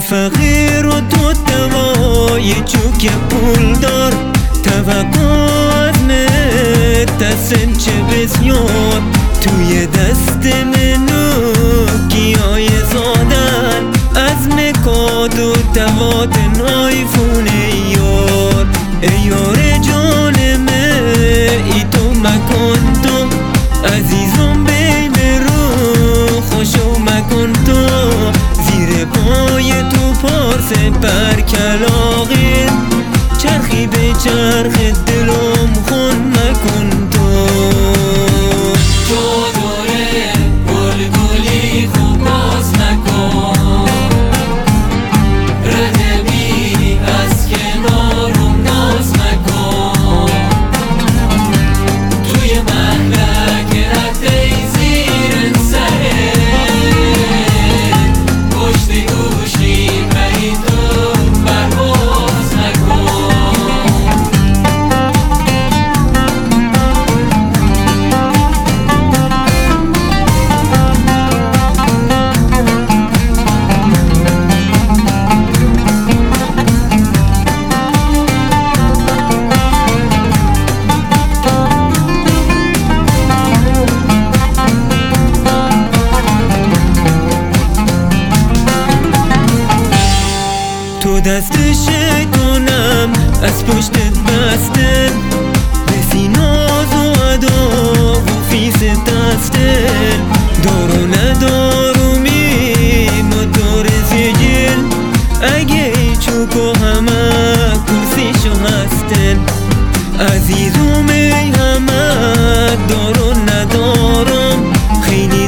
فقیر و تو دوای چوک پول دار، توقع از متسن چه بسیار توی دست منو گیای زادن از مکاد و دوات آیفون یار. ای یار جانمه ای تو مکن تو عزیزم بین رو خوشو مکن تو، زیر پای تو پارس بر کلاغی چرخی به چرخ دلم خون مکن تو. تو دوره گل گلی خوب باز نکن، رد بی از کنارم ناز نکن، توی محلک رفته زیر سره پشت گوشی بری تو برباز نکن. تو دست شیطانم از پشتت بسته، بسی ناز و ادا و فیس دستن دارو ندارومی موتور سجل، اگه ای چوکو همه کرسیشو هستن عزیزم ای همه دارو ندارم خیلی